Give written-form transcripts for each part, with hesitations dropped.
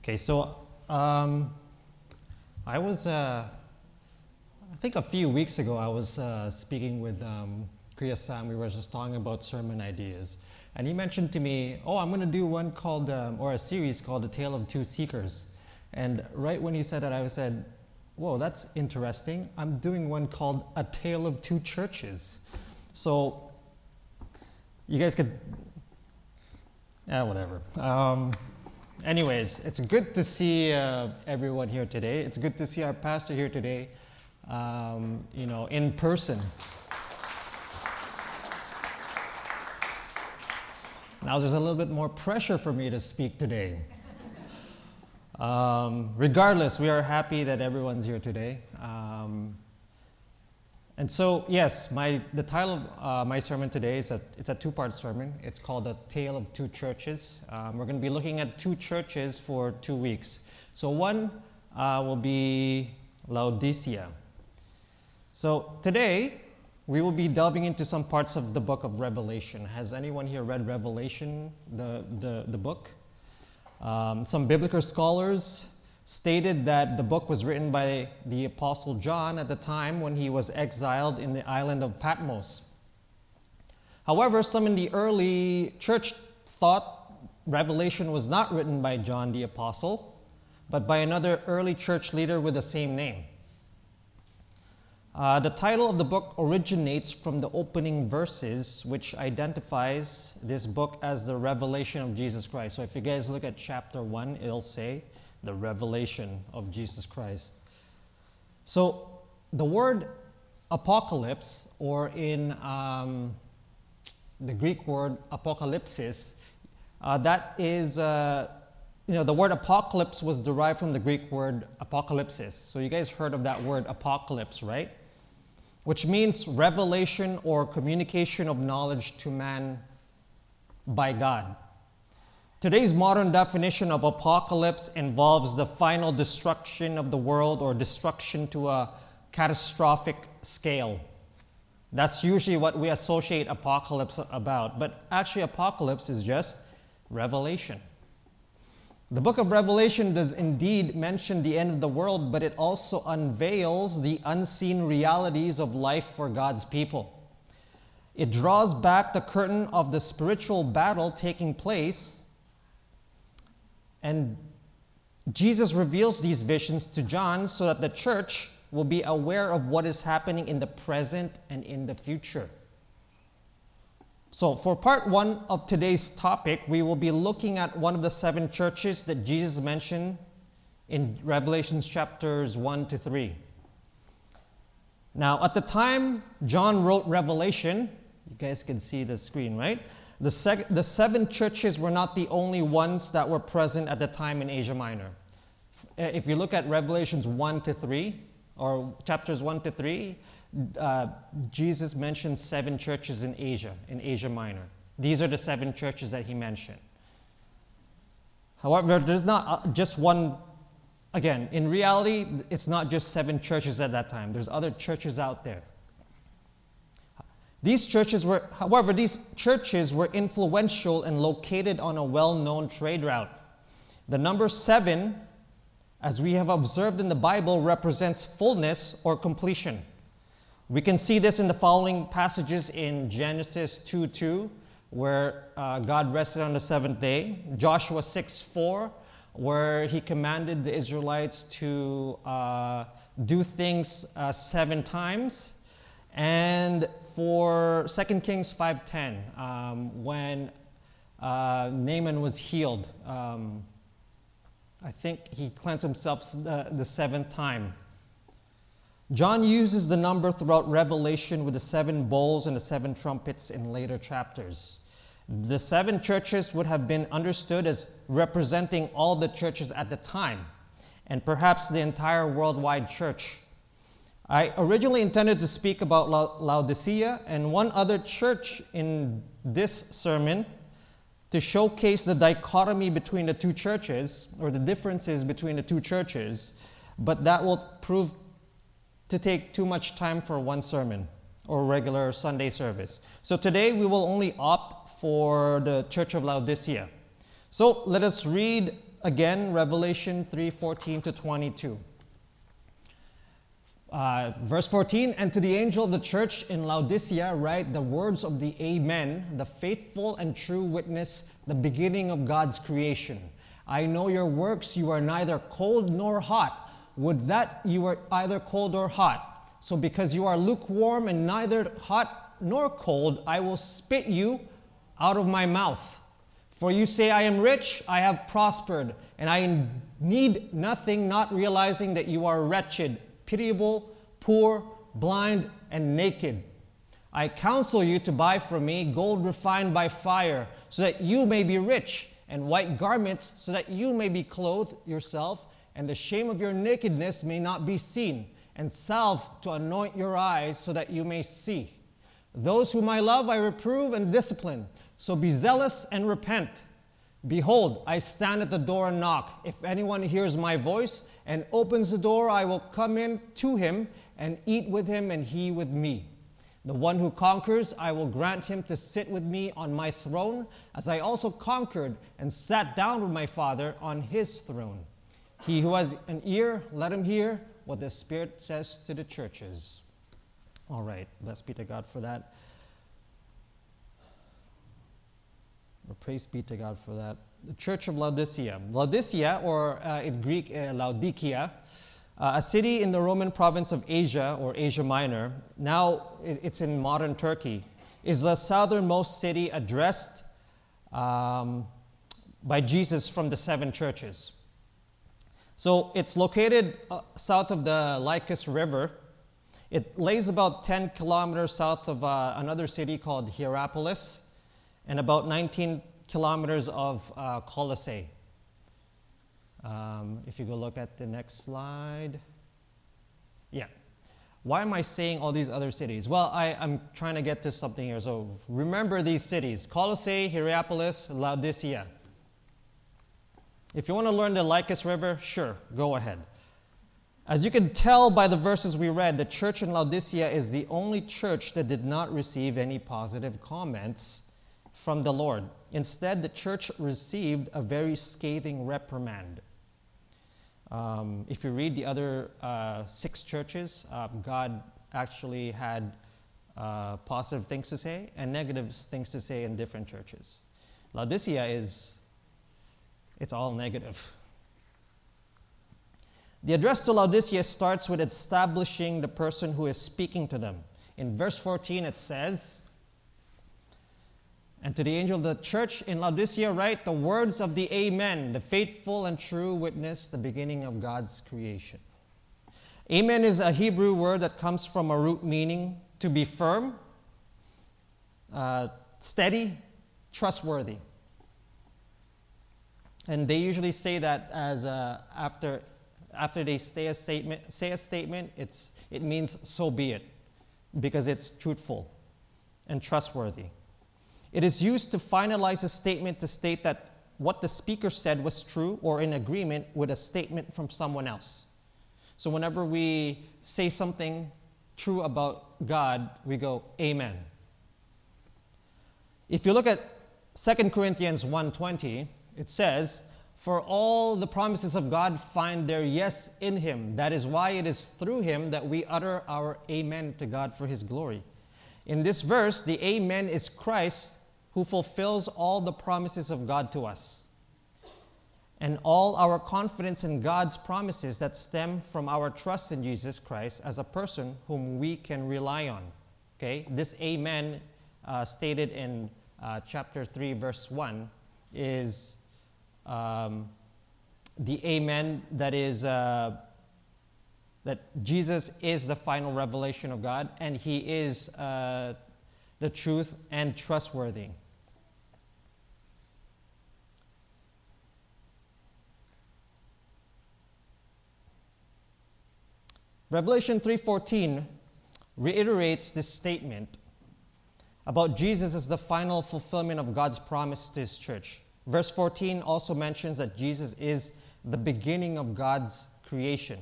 Okay, so I was, I think a few weeks ago, I was speaking with Kriya Sam. We were just talking about sermon ideas. And he mentioned to me, I'm going to do one called, or a series called The Tale of Two Seekers. And right when he said that, I said, whoa, that's interesting. I'm doing one called A Tale of Two Churches. So you guys could, whatever. Anyways, it's good to see everyone here today. It's good to see our pastor here today, in person. Now there's a little bit more pressure for me to speak today. Regardless, we are happy that everyone's here today. And so, yes, the title of my sermon today is it's a two-part sermon. It's called A Tale of Two Churches. We're going to be looking at two churches for 2 weeks. So one will be Laodicea. So today, we will be delving into some parts of the book of Revelation. Has anyone here read Revelation, the book? Some biblical scholars stated that the book was written by the Apostle John at the time when he was exiled in the island of Patmos. However, some in the early church thought Revelation was not written by John the Apostle, but by another early church leader with the same name. The title of the book originates from the opening verses, which identifies this book as the revelation of Jesus Christ. So if you guys look at chapter 1, it'll say, the revelation of Jesus Christ. So the word apocalypse, or in the Greek word apocalypsis, that is, the word apocalypse was derived from the Greek word apocalypsis. So you guys heard of that word apocalypse, right? Which means revelation or communication of knowledge to man by God. Today's modern definition of apocalypse involves the final destruction of the world or destruction to a catastrophic scale. That's usually what we associate apocalypse about. But actually, apocalypse is just revelation. The book of Revelation does indeed mention the end of the world, but it also unveils the unseen realities of life for God's people. It draws back the curtain of the spiritual battle taking place, and Jesus reveals these visions to John so that the church will be aware of what is happening in the present and in the future. So for part one of today's topic, we will be looking at one of the 7 churches that Jesus mentioned in Revelation chapters 1 to 3. Now, at the time John wrote Revelation, you guys can see the screen, right? The 7 churches were not the only ones that were present at the time in Asia Minor. If you look at Revelations 1 to 3, or chapters 1 to 3, Jesus mentioned 7 churches in Asia Minor. These are the 7 churches that he mentioned. However, there's not just one. Again, in reality, it's not just 7 churches at that time. There's other churches out there. These churches were influential and located on a well-known trade route. The number 7, as we have observed in the Bible, represents fullness or completion. We can see this in the following passages in Genesis 2:2, where God rested on the 7th day. Joshua 6:4, where he commanded the Israelites to do things 7 times. And for 2 Kings 5:10, when Naaman was healed, I think he cleansed himself the 7th time. John uses the number throughout Revelation with the 7 bowls and the 7 trumpets in later chapters. The 7 churches would have been understood as representing all the churches at the time, and perhaps the entire worldwide church. I originally intended to speak about Laodicea and one other church in this sermon to showcase the dichotomy between the 2 churches, or the differences between the 2 churches, but that will prove to take too much time for one sermon or regular Sunday service. So today we will only opt for the Church of Laodicea. So let us read again Revelation 3:14 to 22. Verse 14, and to the angel of the church in Laodicea write the words of the Amen, the faithful and true witness, the beginning of God's creation. I know your works, you are neither cold nor hot. Would that you were either cold or hot. So because you are lukewarm and neither hot nor cold, I will spit you out of my mouth. For you say, I am rich, I have prospered, and I need nothing, not realizing that you are wretched, pitiable, poor, blind, and naked. I counsel you to buy from me gold refined by fire, so that you may be rich, and white garments, so that you may be clothed yourself, and the shame of your nakedness may not be seen, and salve to anoint your eyes, so that you may see. Those whom I love I reprove and discipline, so be zealous and repent. Behold, I stand at the door and knock. If anyone hears my voice and opens the door, I will come in to him and eat with him and he with me. The one who conquers, I will grant him to sit with me on my throne, as I also conquered and sat down with my Father on his throne. He who has an ear, let him hear what the Spirit says to the churches. All right, blessed be to God for that. Praise be to God for that. The Church of Laodicea. Laodicea, or in Greek, Laodikia, a city in the Roman province of Asia, or Asia Minor, now it's in modern Turkey, is the southernmost city addressed by Jesus from the seven churches. So it's located south of the Lycus River. It lays about 10 kilometers south of another city called Hierapolis, and about 19 kilometers of Colossae. If you go look at the next slide. Yeah. Why am I saying all these other cities? Well, I'm trying to get to something here. So remember these cities: Colossae, Hierapolis, Laodicea. If you want to learn the Lycus River, sure, go ahead. As you can tell by the verses we read, the church in Laodicea is the only church that did not receive any positive comments from the Lord. Instead, the church received a very scathing reprimand. If you read the other 6 churches, God actually had positive things to say and negative things to say in different churches. Laodicea it's all negative. The address to Laodicea starts with establishing the person who is speaking to them. In verse 14 it says, and to the angel of the church in Laodicea write the words of the Amen, the faithful and true witness, the beginning of God's creation. Amen is a Hebrew word that comes from a root meaning to be firm, steady, trustworthy. And they usually say that as after they say a statement, it means so be it, because it's truthful and trustworthy. It is used to finalize a statement to state that what the speaker said was true or in agreement with a statement from someone else. So whenever we say something true about God, we go, Amen. If you look at 2 Corinthians 1:20, it says, for all the promises of God find their yes in him. That is why it is through him that we utter our Amen to God for his glory. In this verse, the Amen is Christ, who fulfills all the promises of God to us. And all our confidence in God's promises that stem from our trust in Jesus Christ as a person whom we can rely on. Okay? This Amen stated in chapter 3, verse 1 is the Amen that is that Jesus is the final revelation of God, and he is the truth and trustworthy. Revelation 3:14 reiterates this statement about Jesus as the final fulfillment of God's promise to his church. Verse 14 also mentions that Jesus is the beginning of God's creation.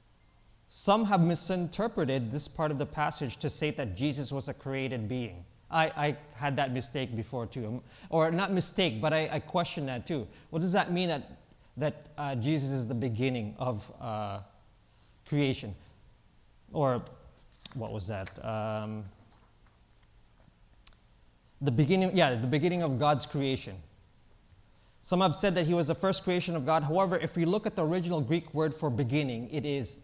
Some have misinterpreted this part of the passage to say that Jesus was a created being. I had that mistake before too. Or not mistake, but I questioned that too. What does that mean that Jesus is the beginning of creation? Or what was that? The beginning of God's creation. Some have said that he was the first creation of God. However, if we look at the original Greek word for beginning, it is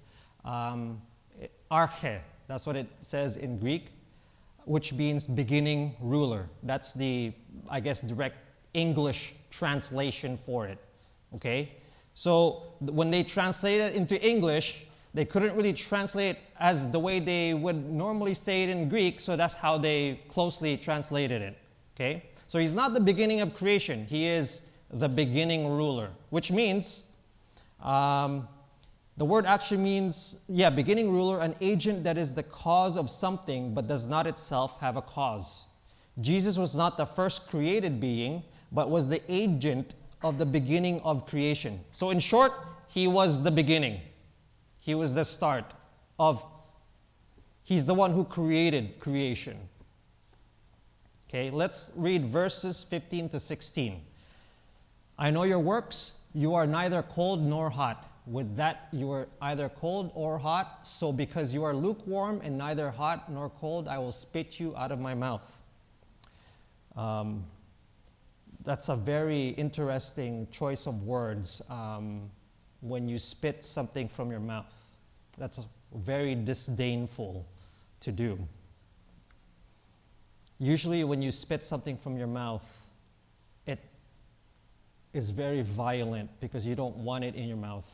arche. That's what it says in Greek, which means beginning ruler. That's the, I guess, direct English translation for it. Okay? So when they translate it into English, they couldn't really translate it as the way they would normally say it in Greek, so that's how they closely translated it. Okay? So he's not the beginning of creation. He is the beginning ruler, which means, the word actually means, beginning ruler, an agent that is the cause of something but does not itself have a cause. Jesus was not the first created being, but was the agent of the beginning of creation. So in short, he was the beginning. He was the start of, he's the one who created creation. Okay, let's read verses 15 to 16. I know your works, you are neither cold nor hot. With that you are either cold or hot, so because you are lukewarm and neither hot nor cold, I will spit you out of my mouth. That's a very interesting choice of words when you spit something from your mouth. That's very disdainful to do. Usually when you spit something from your mouth, it is very violent because you don't want it in your mouth.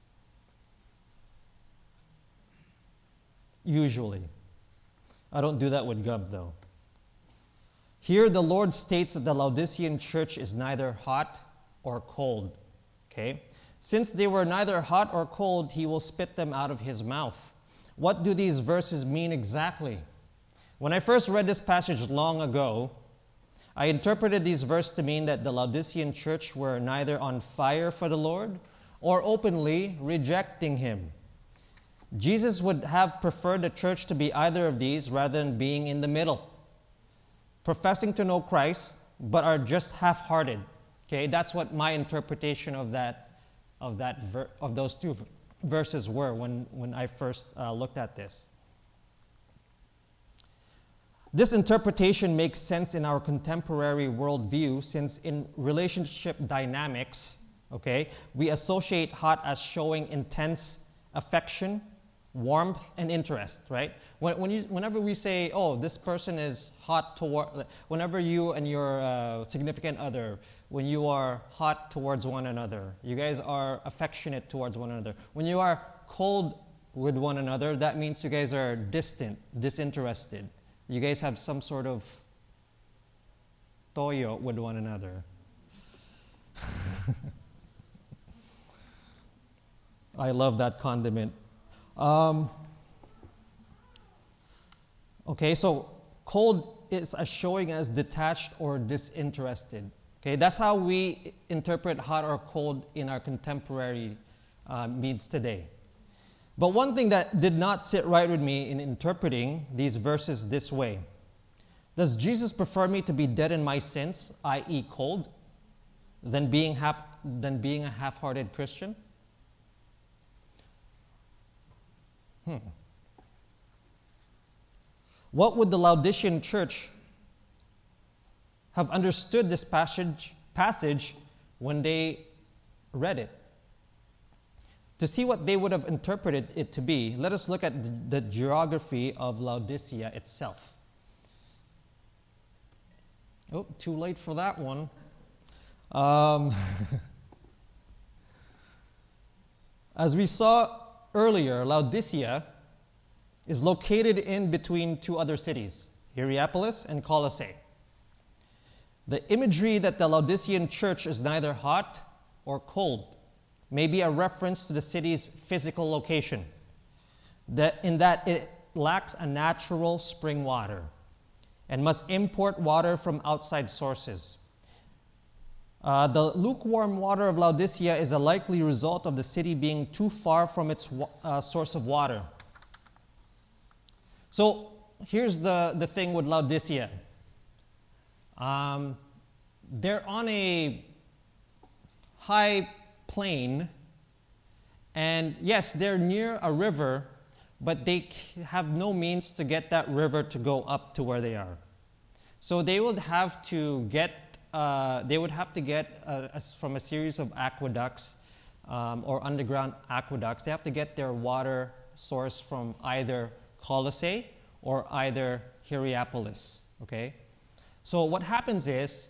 Usually. I don't do that with gum though. Here the Lord states that the Laodicean church is neither hot or cold. Okay? Since they were neither hot or cold, he will spit them out of his mouth. What do these verses mean exactly? When I first read this passage long ago, I interpreted these verses to mean that the Laodicean church were neither on fire for the Lord or openly rejecting him. Jesus would have preferred the church to be either of these rather than being in the middle, professing to know Christ, but are just half-hearted. Okay, that's what my interpretation of those two verses were when I first looked at this. This interpretation makes sense in our contemporary worldview, since in relationship dynamics, okay, we associate hot as showing intense affection, warmth, and interest, right? Whenever we say, oh, this person is hot toward, whenever you and your significant other, when you are hot towards one another, you guys are affectionate towards one another. When you are cold with one another, that means you guys are distant, disinterested. You guys have some sort of toyo with one another. I love that condiment. Okay, so cold is a showing as detached or disinterested. Okay, that's how we interpret hot or cold in our contemporary needs today. But one thing that did not sit right with me in interpreting these verses this way: does Jesus prefer me to be dead in my sins, i.e. cold, than being a half-hearted Christian? What would the Laodicean church have understood this passage when they read it? To see what they would have interpreted it to be, let us look at the geography of Laodicea itself. Oh, too late for that one. As we saw earlier, Laodicea is located in between two other cities, Hierapolis and Colossae. The imagery that the Laodicean church is neither hot or cold may be a reference to the city's physical location, in that it lacks a natural spring water and must import water from outside sources. The lukewarm water of Laodicea is a likely result of the city being too far from its source of water. So here's the thing with Laodicea. They're on a high plain, and yes, they're near a river, but they have no means to get that river to go up to where they are. So they would have to get from a series of aqueducts or underground aqueducts. They have to get their water source from either Colossae or either Hierapolis. Okay, so what happens is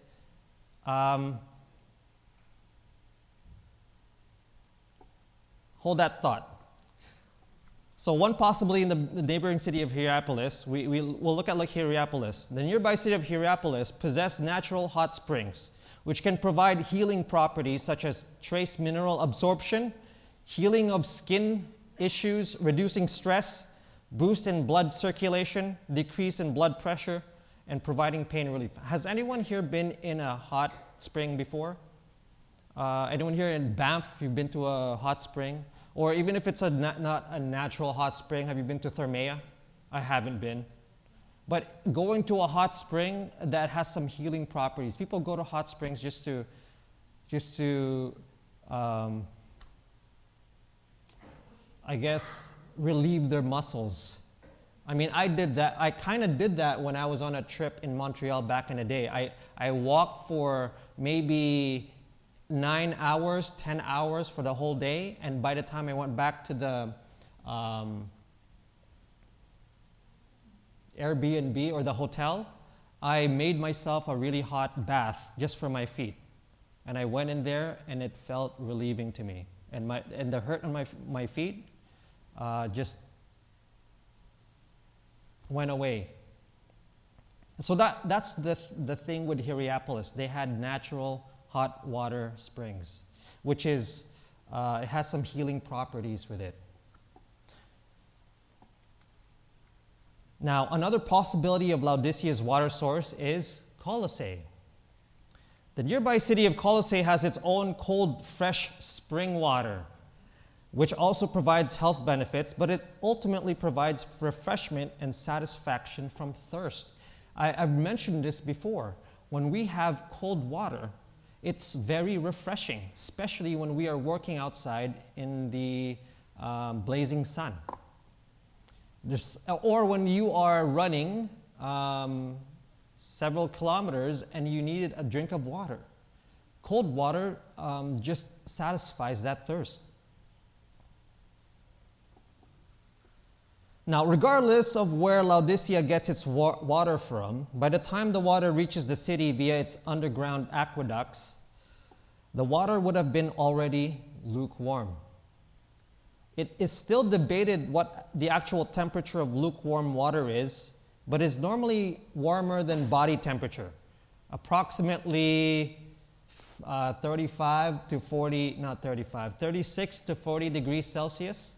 hold that thought. So one possibility in the neighboring city of Hierapolis, we'll look at like Hierapolis. The nearby city of Hierapolis possessed natural hot springs, which can provide healing properties such as trace mineral absorption, healing of skin issues, reducing stress, boost in blood circulation, decrease in blood pressure, and providing pain relief. Has anyone here been in a hot spring before? Anyone here in Banff, you've been to a hot spring? Or even if it's not a natural hot spring, have you been to Thermea? I haven't been. But going to a hot spring that has some healing properties. People go to hot springs just to I guess, relieve their muscles. I mean, I did that. I kind of did that when I was on a trip in Montreal back in the day. I walked for maybe 9 hours, 10 hours for the whole day, and by the time I went back to the Airbnb or the hotel, I made myself a really hot bath just for my feet. And I went in there and it felt relieving to me. And the hurt on my feet just went away. So that's the thing with Hierapolis. They had natural hot water springs, which is, it has some healing properties with it. Now, another possibility of Laodicea's water source is Colossae. The nearby city of Colossae has its own cold, fresh spring water, which also provides health benefits, but it ultimately provides refreshment and satisfaction from thirst. I've mentioned this before. When we have cold water, it's very refreshing, especially when we are working outside in the blazing sun. Or when you are running several kilometers and you needed a drink of water. Cold water just satisfies that thirst. Now, regardless of where Laodicea gets its water from, by the time the water reaches the city via its underground aqueducts, the water would have been already lukewarm. It is still debated what the actual temperature of lukewarm water is, but is normally warmer than body temperature, approximately 36 to 40 degrees Celsius.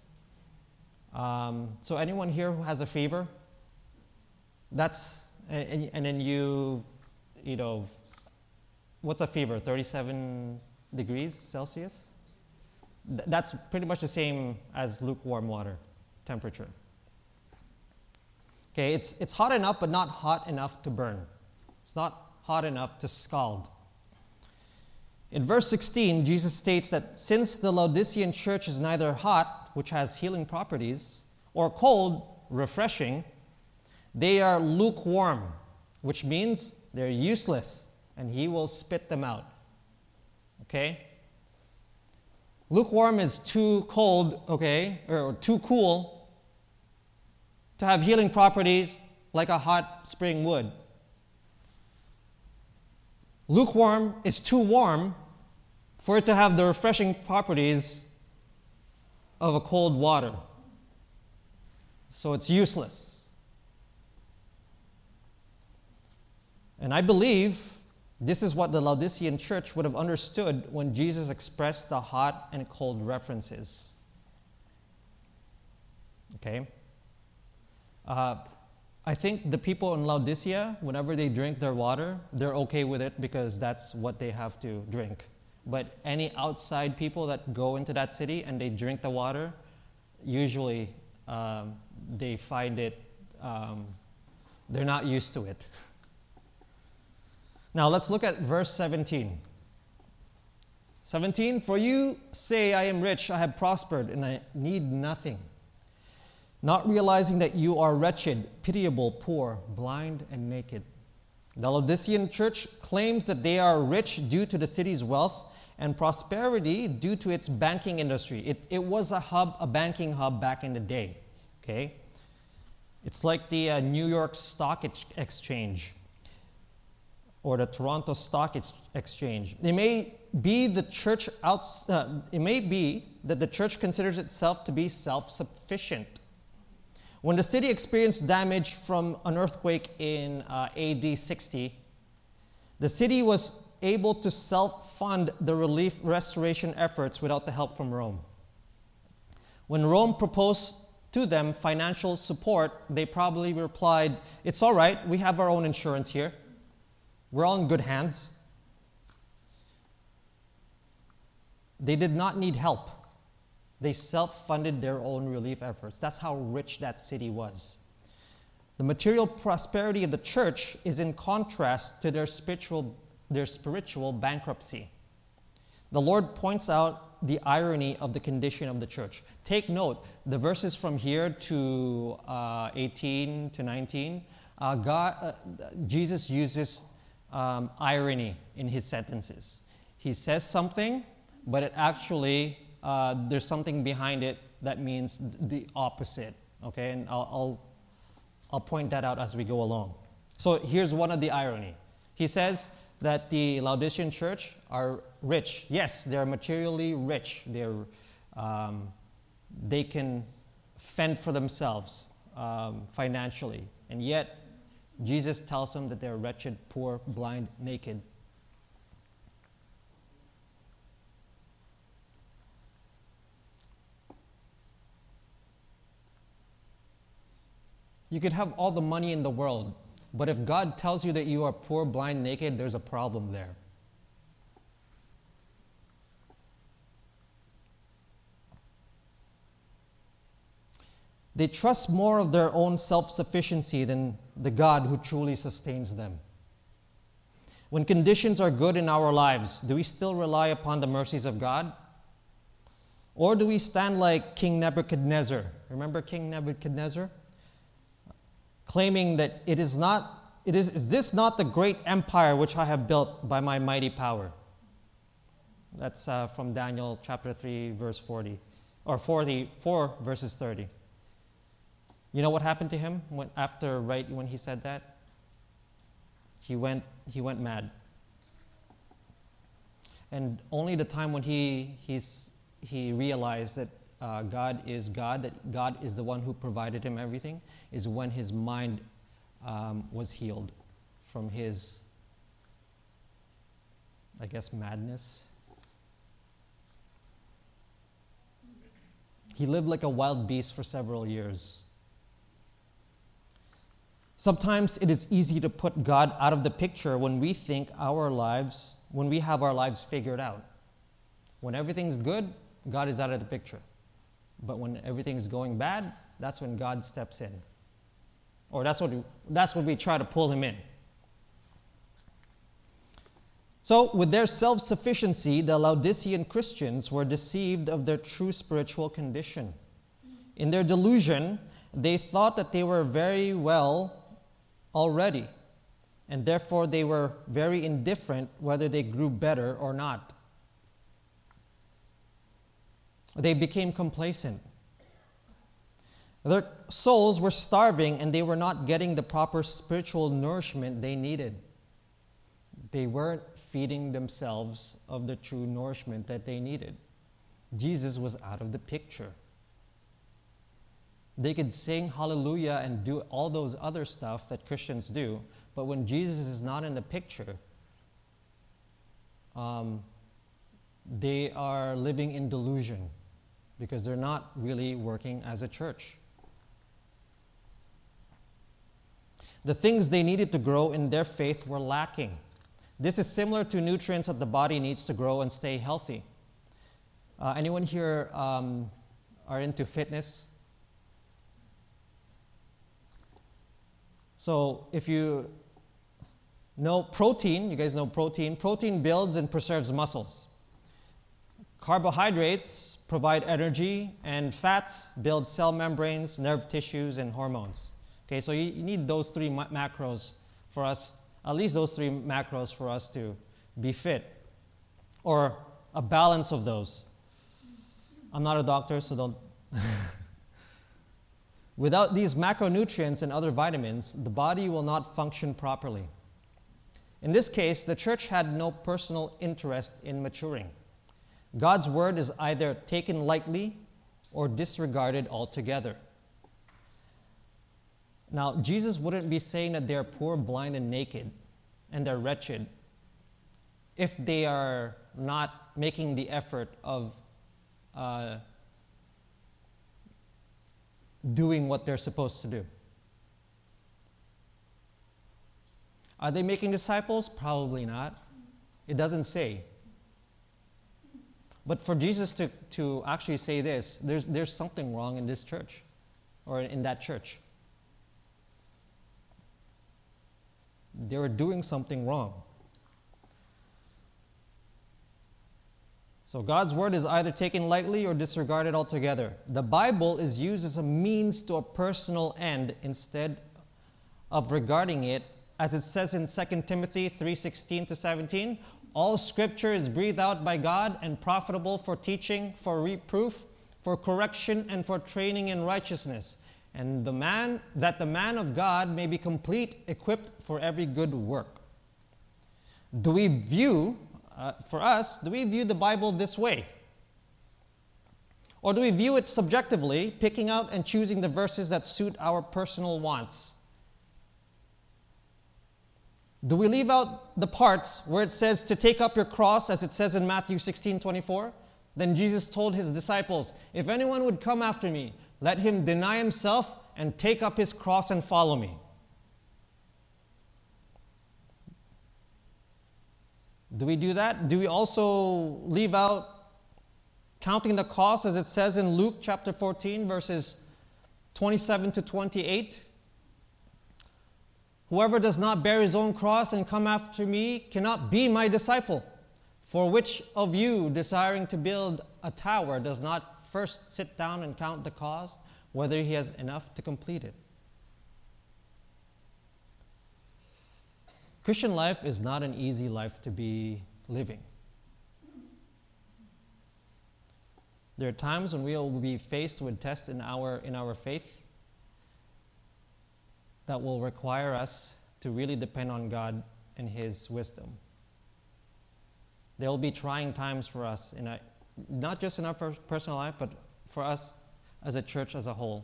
So anyone here who has a fever, and then you know, what's a fever? 37 degrees Celsius? That's pretty much the same as lukewarm water temperature. Okay, it's hot enough, but not hot enough to burn. It's not hot enough to scald. In verse 16, Jesus states that since the Laodicean church is neither hot, which has healing properties, or cold, refreshing, they are lukewarm, which means they're useless, and he will spit them out. Okay? Lukewarm is too cold, okay, or too cool to have healing properties like a hot spring would. Lukewarm is too warm for it to have the refreshing properties of a cold water. So it's useless. And I believe this is what the Laodicean church would have understood when Jesus expressed the hot and cold references. Okay? I think the people in Laodicea, whenever they drink their water, they're okay with it because that's what they have to drink. But any outside people that go into that city and they drink the water, usually they find it, they're not used to it. Now let's look at verse 17. 17, for you say, I am rich, I have prospered, and I need nothing. Not realizing that you are wretched, pitiable, poor, blind, and naked. The Laodicean church claims that they are rich due to the city's wealth and prosperity due to its banking industry. It was a banking hub back in the day. Okay, it's like the New York Stock Exchange or the Toronto Stock Exchange. It may be that the church considers itself to be self-sufficient. When the city experienced damage from an earthquake in AD 60, the city was able to self-fund the relief restoration efforts without the help from Rome. When Rome proposed to them financial support, they probably replied, it's all right, we have our own insurance here. We're all in good hands. They did not need help. They self-funded their own relief efforts. That's how rich that city was. The material prosperity of the church is in contrast to their spiritual bankruptcy. The Lord points out the irony of the condition of the church. Take note, the verses from here to 18 to 19, Jesus uses irony in his sentences. He says something, but it actually there's something behind it that means the opposite. Okay, and I'll point that out as we go along. So here's one of the irony. He says that the Laodicean church are rich. Yes, they're materially rich. They can fend for themselves financially, and yet Jesus tells them that they're wretched, poor, blind, naked. You could have all the money in the world, but if God tells you that you are poor, blind, naked, there's a problem there. They trust more of their own self-sufficiency than the God who truly sustains them. When conditions are good in our lives, do we still rely upon the mercies of God? Or do we stand like King Nebuchadnezzar? Remember King Nebuchadnezzar? Claiming that is this not the great empire which I have built by my mighty power? That's from Daniel chapter 3, verse 40, or 44, verses 30. You know what happened to him when he said that? He went mad. And only the time when he realized that God is God, that God is the one who provided him everything, is when his mind was healed from his, I guess, madness. He lived like a wild beast for several years. Sometimes it is easy to put God out of the picture when we think when we have our lives figured out. When everything's good, God is out of the picture. But when everything's going bad, that's when God steps in. Or that's what we try to pull him in. So, with their self-sufficiency, the Laodicean Christians were deceived of their true spiritual condition. In their delusion, they thought that they were very well already, and therefore they were very indifferent whether they grew better or not. They became complacent. Their souls were starving and they were not getting the proper spiritual nourishment they needed. They weren't feeding themselves of the true nourishment that they needed. Jesus was out of the picture. They could sing hallelujah and do all those other stuff that Christians do, but when Jesus is not in the picture, they are living in delusion because they're not really working as a church. The things they needed to grow in their faith were lacking. This is similar to nutrients that the body needs to grow and stay healthy. Anyone here are into fitness? So if you No protein. You guys know protein. Protein builds and preserves muscles. Carbohydrates provide energy, and fats build cell membranes, nerve tissues, and hormones. Okay, so you need those three macros for us, at least those three macros for us to be fit, or a balance of those. I'm not a doctor, so don't. Without these macronutrients and other vitamins, the body will not function properly. In this case, the church had no personal interest in maturing. God's word is either taken lightly or disregarded altogether. Now, Jesus wouldn't be saying that they're poor, blind, and naked, and they're wretched, if they are not making the effort of doing what they're supposed to do. Are they making disciples? Probably not. It doesn't say. But for Jesus to actually say this, there's something wrong in this church, or in that church. They were doing something wrong. So God's word is either taken lightly or disregarded altogether. The Bible is used as a means to a personal end instead of regarding it, as it says in 2 Timothy 3:16 to 17, all scripture is breathed out by God and profitable for teaching, for reproof, for correction, and for training in righteousness, and the man of God may be complete, equipped for every good work. Do we view the Bible this way? Or do we view it subjectively, picking out and choosing the verses that suit our personal wants? Do we leave out the parts where it says to take up your cross, as it says in Matthew 16:24? Then Jesus told his disciples, if anyone would come after me, let him deny himself and take up his cross and follow me. Do we do that? Do we also leave out counting the cost, as it says in Luke chapter 14, verses 27 to 28? Whoever does not bear his own cross and come after me cannot be my disciple. For which of you, desiring to build a tower, does not first sit down and count the cost, whether he has enough to complete it? Christian life is not an easy life to be living. There are times when we will be faced with tests in our faith that will require us to really depend on God and His wisdom. There will be trying times for us, not just in our personal life, but for us as a church as a whole.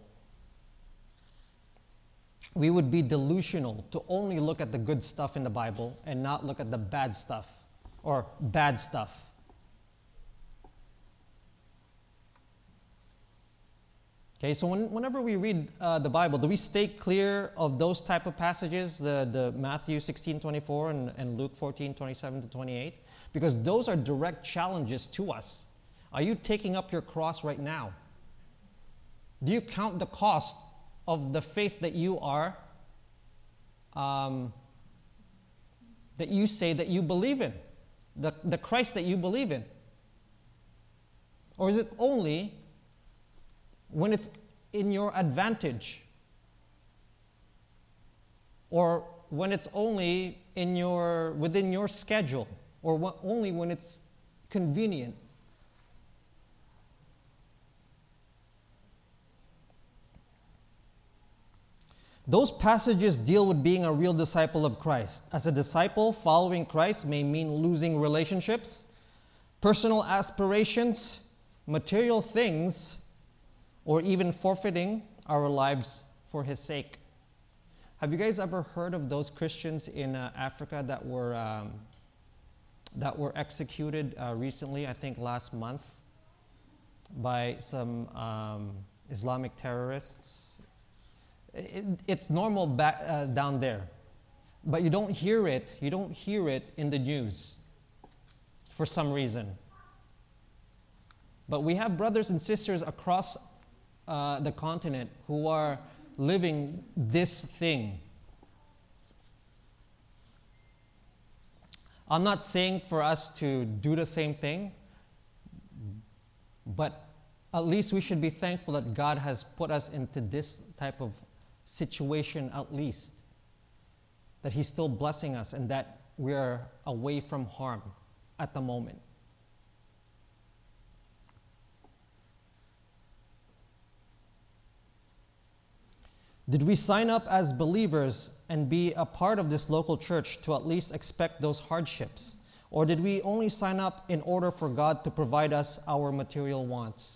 We would be delusional to only look at the good stuff in the Bible and not look at the bad stuff, or bad stuff. Okay, so whenever we read the Bible, do we stay clear of those type of passages, the Matthew 16:24 and Luke 14:27 to 28? Because those are direct challenges to us. Are you taking up your cross right now? Do you count the cost of the faith that you are, that you say that you believe in, the Christ that you believe in? Or is it only when it's in your advantage, or when it's only within your schedule, or only when it's convenient? Those passages deal with being a real disciple of Christ. As a disciple, following Christ may mean losing relationships, personal aspirations, material things, or even forfeiting our lives for His sake. Have you guys ever heard of those Christians in Africa that were executed recently, I think last month, by some Islamic terrorists? It's normal down there, but you don't hear it. You don't hear it in the news for some reason. But we have brothers and sisters across the continent who are living this thing. I'm not saying for us to do the same thing, but at least we should be thankful that God has put us into this type of situation, at least. That He's still blessing us and that we are away from harm at the moment. Did we sign up as believers and be a part of this local church to at least expect those hardships? Or did we only sign up in order for God to provide us our material wants?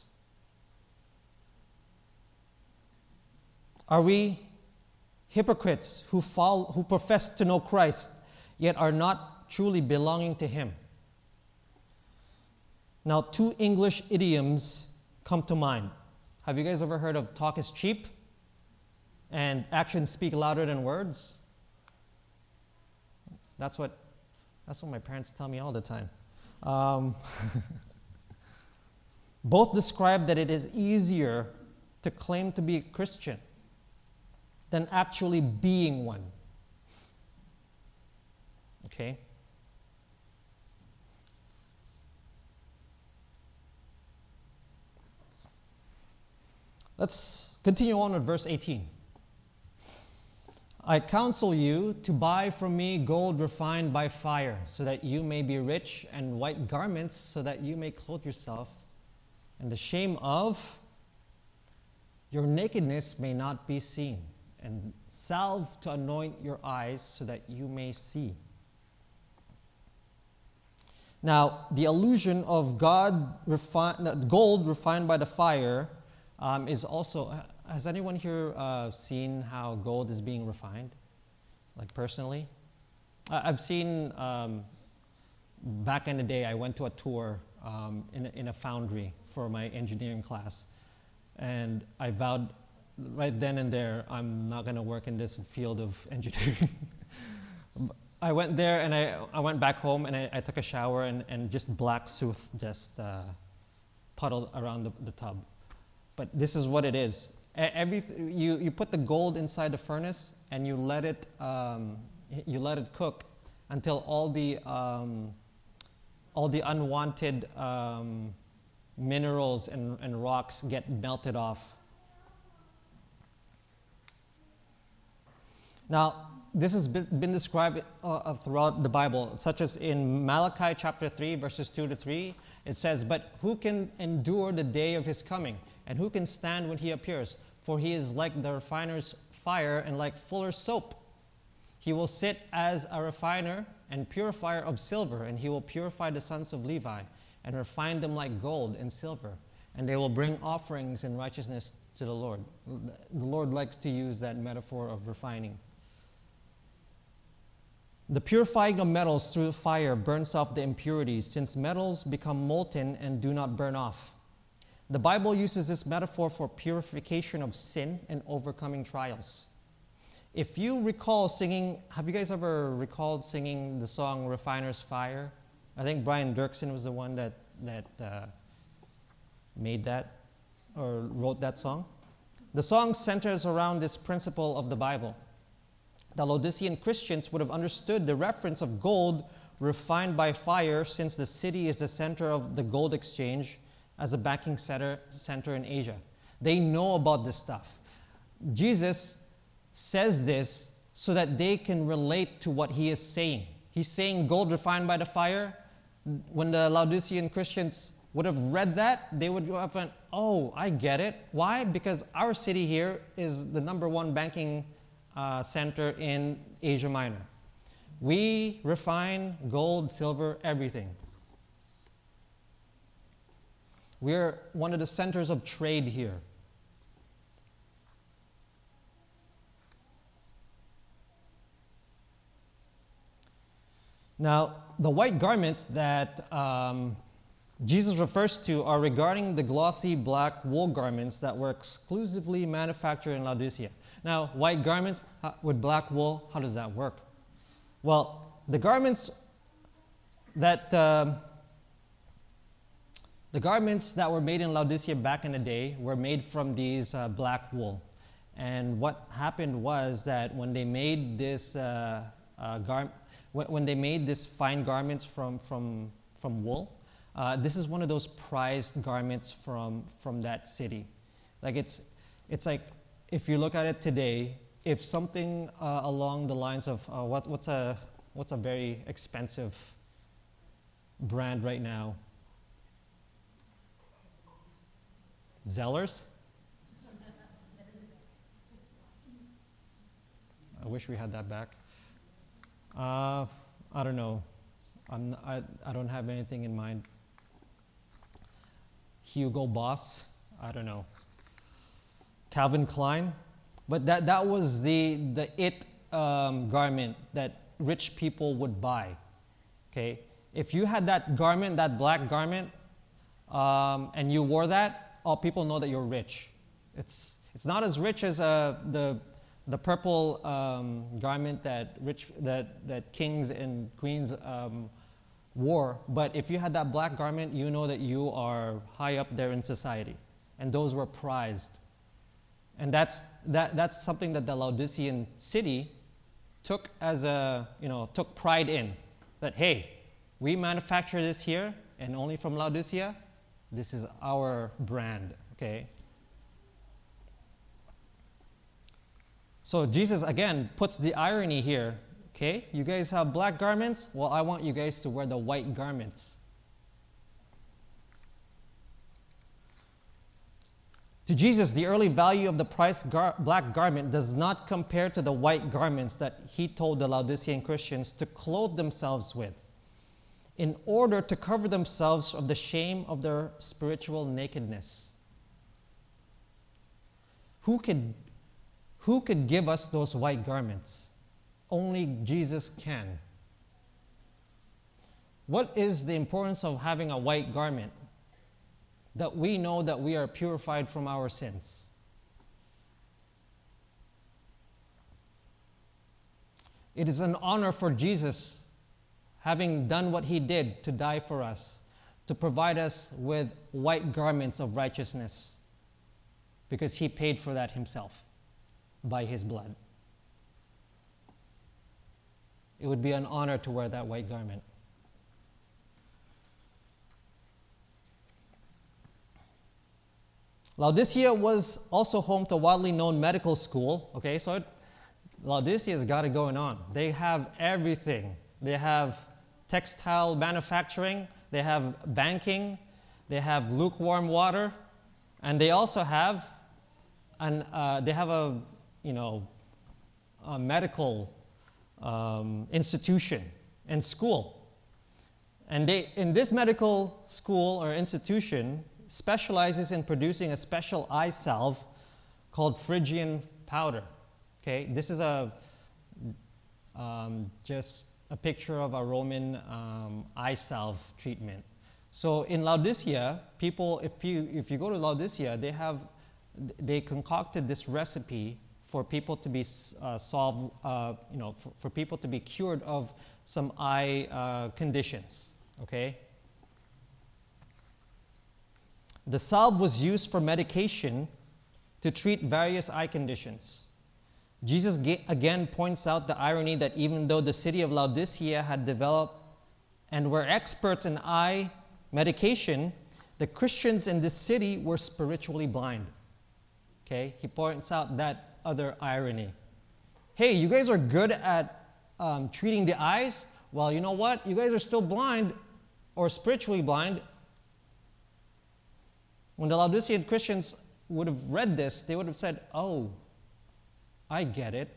Are we hypocrites who profess to know Christ, yet are not truly belonging to Him? Now, two English idioms come to mind. Have you guys ever heard of talk is cheap and actions speak louder than words? That's what my parents tell me all the time. Both describe that it is easier to claim to be a Christian than actually being one. Okay? Let's continue on with verse 18. I counsel you to buy from me gold refined by fire, so that you may be rich, and white garments, so that you may clothe yourself, and the shame of your nakedness may not be seen, and salve to anoint your eyes, so that you may see. Now, the allusion of gold refined by the fire is also... Has anyone here seen how gold is being refined? Like personally? I've seen, back in the day, I went to a tour in a foundry for my engineering class. And I vowed right then and there, I'm not going to work in this field of engineering. I went there and I went back home and I took a shower and just black soot just puddled around the tub. But this is what it is. You put the gold inside the furnace and you let it cook until all the unwanted minerals and rocks get melted off. Now, this has been described throughout the Bible, such as in Malachi chapter 3, verses 2 to 3. It says, "But who can endure the day of His coming? And who can stand when He appears? For He is like the refiner's fire and like fuller's soap. He will sit as a refiner and purifier of silver, and He will purify the sons of Levi and refine them like gold and silver. And they will bring offerings in righteousness to the Lord." The Lord likes to use that metaphor of refining. The purifying of metals through fire burns off the impurities, since metals become molten and do not burn off. The Bible uses this metaphor for purification of sin and overcoming trials. If you recall singing, have you guys ever recalled singing the song Refiner's Fire? I think Brian Dirksen was the one that made that or wrote that song. The song centers around this principle of the Bible. The Laodicean Christians would have understood the reference of gold refined by fire, since the city is the center of the gold exchange as a banking center in Asia. They know about this stuff. Jesus says this so that they can relate to what He is saying. He's saying gold refined by the fire. When the Laodicean Christians would have read that, they would have went, "Oh, I get it." Why? Because our city here is the number one banking center in Asia Minor. We refine gold, silver, everything. We're one of the centers of trade here. Now, the white garments that Jesus refers to are regarding the glossy black wool garments that were exclusively manufactured in Laodicea. Now, white garments with black wool, how does that work? Well, the garments that were made in Laodicea back in the day were made from these black wool. And what happened was that when they made this when they made this fine garments from wool, this is one of those prized garments from that city. Like it's like, if you look at it today, if something along the lines of what's a very expensive brand right now? Zellers? I wish we had that back. I don't know. I don't have anything in mind. Hugo Boss? I don't know. Calvin Klein? But that was the garment that rich people would buy. Okay? If you had that garment, that black garment, and you wore that, all people know that you're rich. It's not as rich as the purple garment that kings and queens wore, but if you had that black garment, you know that you are high up there in society, and those were prized. And that's something that the Laodicean city took took pride in. That, hey, we manufacture this here, and only from Laodicea. This is our brand, okay? So Jesus, again, puts the irony here, okay? You guys have black garments? Well, I want you guys to wear the white garments. To Jesus, the early value of the priced black garment does not compare to the white garments that he told the Laodicean Christians to clothe themselves with, in order to cover themselves of the shame of their spiritual nakedness. Who could give us those white garments? Only Jesus can. What is the importance of having a white garment? That we know that we are purified from our sins. It is an honor for Jesus, having done what he did to die for us, to provide us with white garments of righteousness, because he paid for that himself by his blood. It would be an honor to wear that white garment. Laodicea was also home to a widely known medical school. Okay, so Laodicea's got it going on. They have everything. They have textile manufacturing, they have banking, they have lukewarm water, and they also have a medical institution and school. And in this medical school or institution specializes in producing a special eye salve called Phrygian powder. Okay, this is just a picture of a Roman eye salve treatment. So in Laodicea, people, if you go to Laodicea, they concocted this recipe for people to be for people to be cured of some eye conditions. Okay. The salve was used for medication to treat various eye conditions. Jesus again points out the irony that even though the city of Laodicea had developed and were experts in eye medication, the Christians in this city were spiritually blind. Okay, he points out that other irony. Hey, you guys are good at treating the eyes. Well, you know what? You guys are still blind or spiritually blind. When the Laodicean Christians would have read this, they would have said, oh, I get it.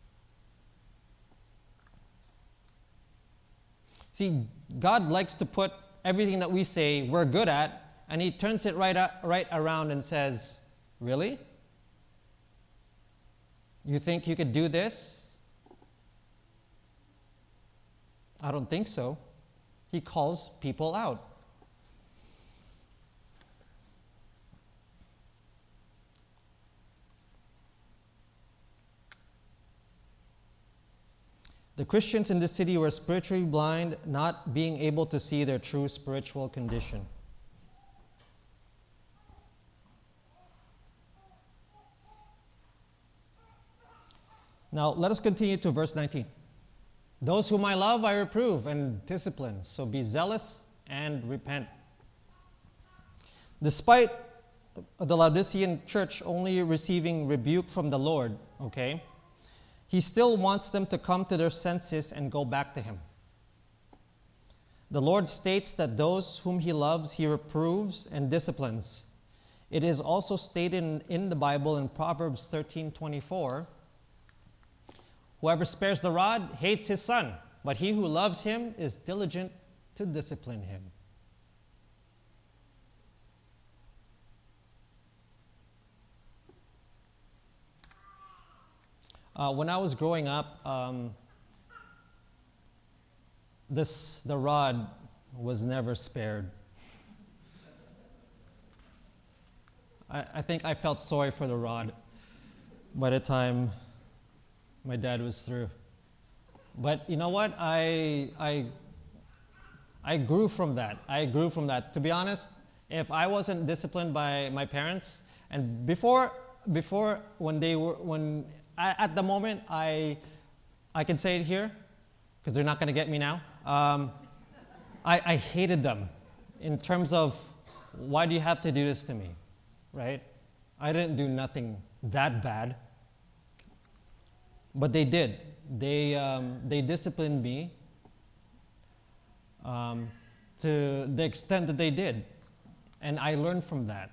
See, God likes to put everything that we say we're good at, and he turns it right around and says, really? You think you could do this? I don't think so. He calls people out. The Christians in this city were spiritually blind, not being able to see their true spiritual condition. Now, let us continue to verse 19. Those whom I love, I reprove and discipline. So be zealous and repent. Despite the Laodicean church only receiving rebuke from the Lord, okay, he still wants them to come to their senses and go back to him. The Lord states that those whom he loves, he reproves and disciplines. It is also stated in the Bible in Proverbs 13:24, whoever spares the rod hates his son, but he who loves him is diligent to discipline him. When I was growing up, the rod was never spared. I think I felt sorry for the rod by the time my dad was through. But you know what? I grew from that. I grew from that. To be honest, if I wasn't disciplined by my parents, and before at the moment, I can say it here because they're not going to get me now. I hated them in terms of, why do you have to do this to me, right? I didn't do nothing that bad, but they did. They disciplined me to the extent that they did, and I learned from that.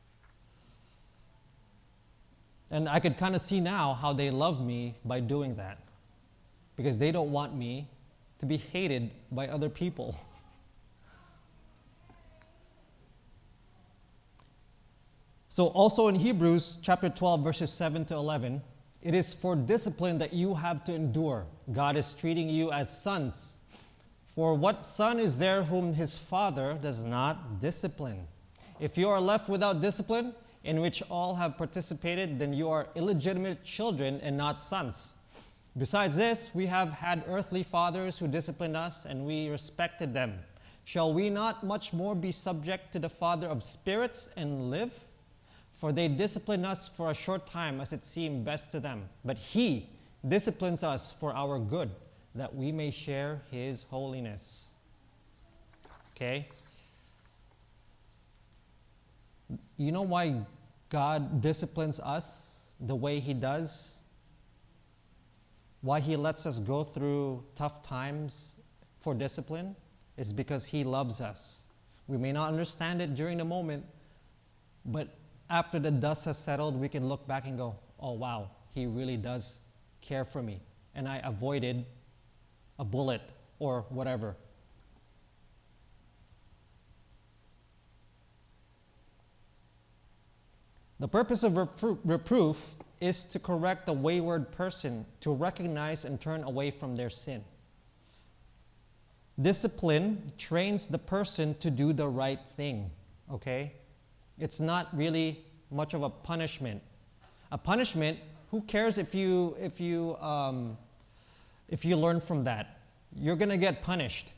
And I could kind of see now how they love me by doing that, because they don't want me to be hated by other people. So also in Hebrews chapter 12, verses 7 to 11, it is for discipline that you have to endure. God is treating you as sons. For what son is there whom his father does not discipline? If you are left without discipline, in which all have participated, then you are illegitimate children and not sons. Besides this, we have had earthly fathers who disciplined us, and we respected them. Shall we not much more be subject to the Father of spirits and live? For they discipline us for a short time as it seemed best to them. But he disciplines us for our good, that we may share his holiness. Okay? You know why God disciplines us the way he does? Why he lets us go through tough times for discipline? Is because he loves us. We may not understand it during the moment, but after the dust has settled, we can look back and go, oh wow, he really does care for me. And I avoided a bullet or whatever. The purpose of reproof is to correct a wayward person, to recognize and turn away from their sin. Discipline trains the person to do the right thing, okay? It's not really much of a punishment. A punishment, who cares if you learn from that? You're going to get punished.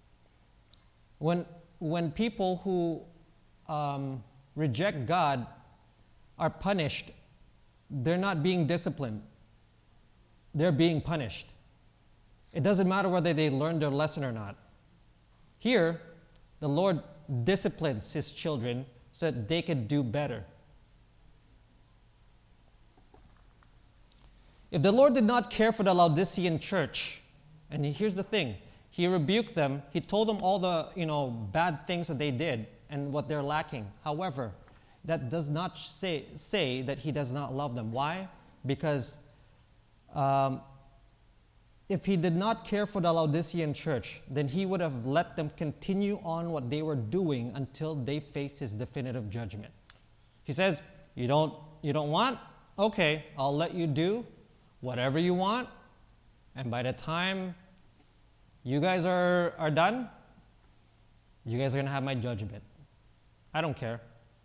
When people who reject God are punished, they're not being disciplined. They're being punished. It doesn't matter whether they learned their lesson or not. Here, the Lord disciplines his children so that they could do better. If the Lord did not care for the Laodicean church, and here's the thing, he rebuked them, he told them all the bad things that they did and what they're lacking. However, that does not say that he does not love them. Why? Because if he did not care for the Laodicean church, then he would have let them continue on what they were doing until they face his definitive judgment. He says, you don't want? Okay, I'll let you do whatever you want, and by the time you guys are done, you guys are going to have my judgment. I don't care.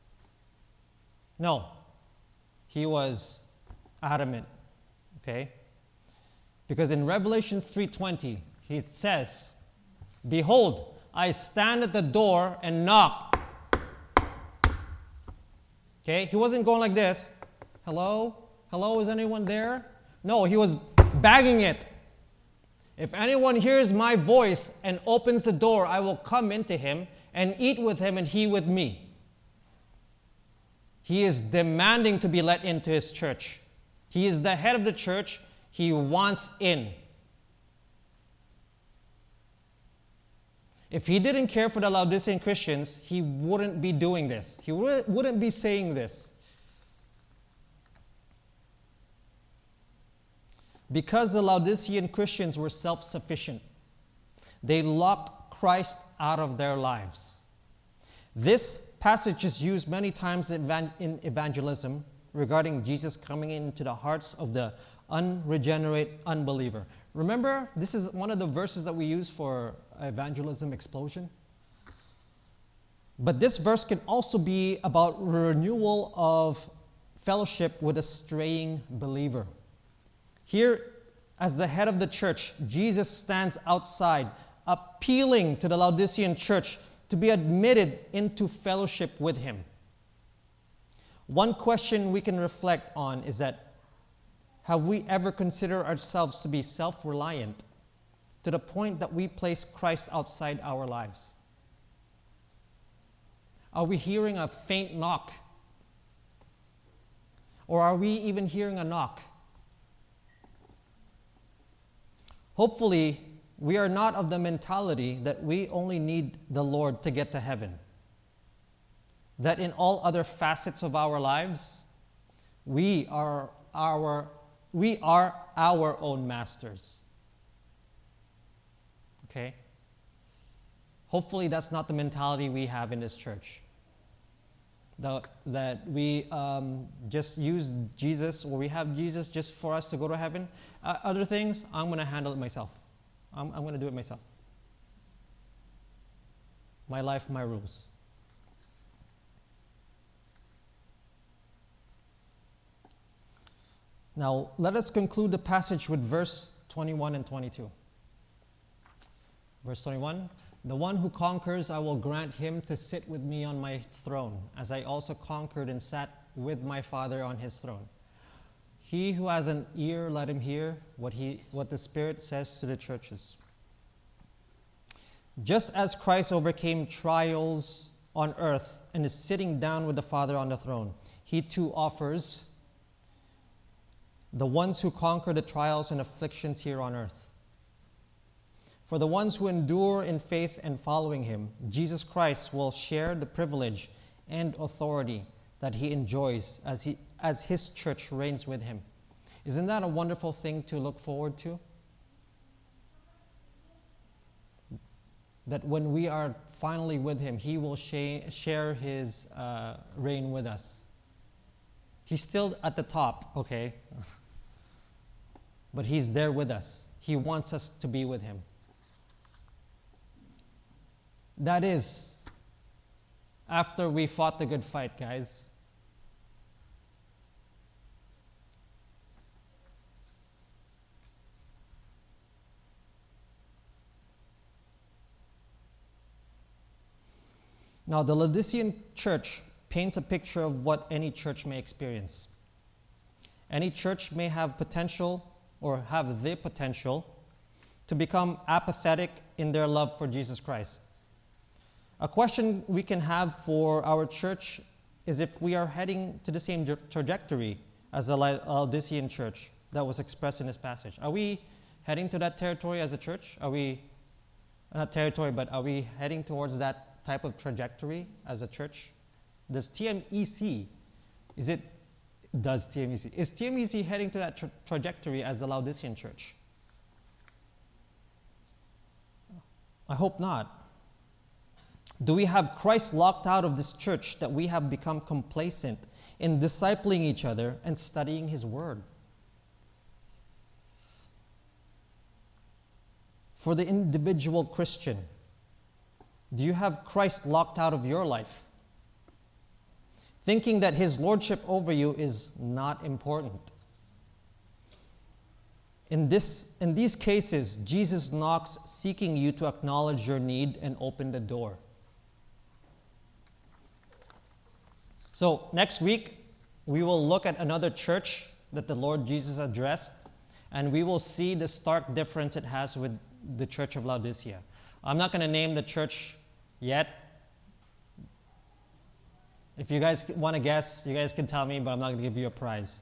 No, he was adamant, okay? Because in Revelation 3:20, he says, behold, I stand at the door and knock. Okay, he wasn't going like this. Hello? Hello, is anyone there? No, he was banging it. If anyone hears my voice and opens the door, I will come into him and eat with him and he with me. He is demanding to be let into his church. He is the head of the church. He wants in. If he didn't care for the Laodicean Christians, he wouldn't be doing this. He wouldn't be saying this. Because the Laodicean Christians were self-sufficient, they locked Christ out of their lives. This passage is used many times in evangelism regarding Jesus coming into the hearts of the unregenerate unbeliever. Remember, this is one of the verses that we use for evangelism explosion. But this verse can also be about renewal of fellowship with a straying believer. Here, as the head of the church, Jesus stands outside, appealing to the Laodicean church to be admitted into fellowship with him. One question we can reflect on is that, have we ever considered ourselves to be self-reliant to the point that we place Christ outside our lives? Are we hearing a faint knock? Or are we even hearing a knock? Hopefully, we are not of the mentality that we only need the Lord to get to heaven. That in all other facets of our lives, we are our own masters. Okay? Hopefully that's not the mentality we have in this church. That we just use Jesus, or we have Jesus just for us to go to heaven. Other things, I'm going to handle it myself. I'm going to do it myself. My life, my rules. Now, let us conclude the passage with verse 21 and 22. Verse 21, "The one who conquers, I will grant him to sit with me on my throne, as I also conquered and sat with my Father on his throne. He who has an ear, let him hear what the Spirit says to the churches. Just as Christ overcame trials on earth and is sitting down with the Father on the throne, he too offers the ones who conquer the trials and afflictions here on earth. For the ones who endure in faith and following him, Jesus Christ will share the privilege and authority that he enjoys as his church reigns with him." Isn't that a wonderful thing to look forward to? That when we are finally with him, he will share his reign with us. He's still at the top, okay? But he's there with us. He wants us to be with him. That is, after we fought the good fight, guys. Now, the Laodicean church paints a picture of what any church may experience. Any church may have potential or have the potential to become apathetic in their love for Jesus Christ. A question we can have for our church is if we are heading to the same trajectory as the Laodicean church that was expressed in this passage. Are we heading to that territory as a church? Are we, not territory, but are we heading towards that type of trajectory as a church? Is TMEC heading to that trajectory as the Laodicean church? I hope not. Do we have Christ locked out of this church that we have become complacent in discipling each other and studying his word? For the individual Christian, do you have Christ locked out of your life, thinking that his lordship over you is not important? In these cases, Jesus knocks, seeking you to acknowledge your need and open the door. So next week, we will look at another church that the Lord Jesus addressed and we will see the stark difference it has with the church of Laodicea. I'm not going to name the church yet. If you guys want to guess, you guys can tell me, but I'm not going to give you a prize.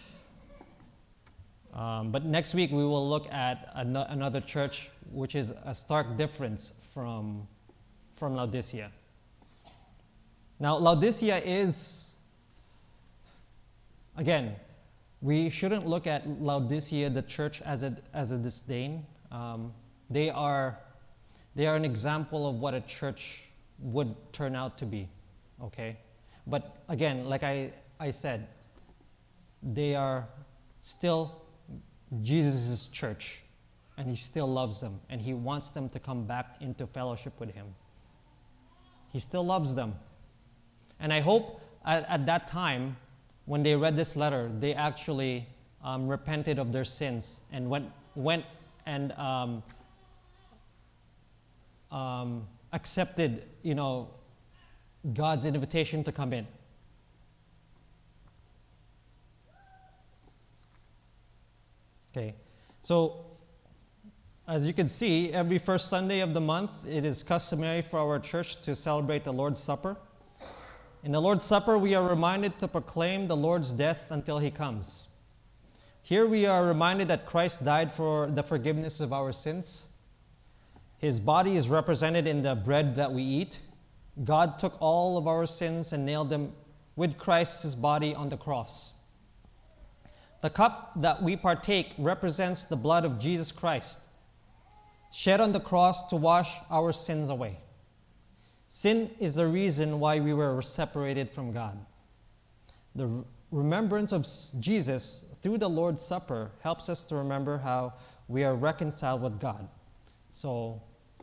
But next week we will look at another church which is a stark difference from Laodicea. Now, Laodicea is, again, we shouldn't look at Laodicea, the church, as a disdain. They are an example of what a church would turn out to be, okay? But again, like I said, they are still Jesus' church, and he still loves them, and he wants them to come back into fellowship with him. He still loves them. And I hope at that time, when they read this letter, they actually repented of their sins and went and accepted, God's invitation to come in. Okay, so as you can see, every first Sunday of the month, it is customary for our church to celebrate the Lord's Supper. In the Lord's Supper, we are reminded to proclaim the Lord's death until he comes. Here we are reminded that Christ died for the forgiveness of our sins. His body is represented in the bread that we eat. God took all of our sins and nailed them with Christ's body on the cross. The cup that we partake represents the blood of Jesus Christ, shed on the cross to wash our sins away. Sin is the reason why we were separated from God. The remembrance of Jesus through the Lord's Supper helps us to remember how we are reconciled with God. So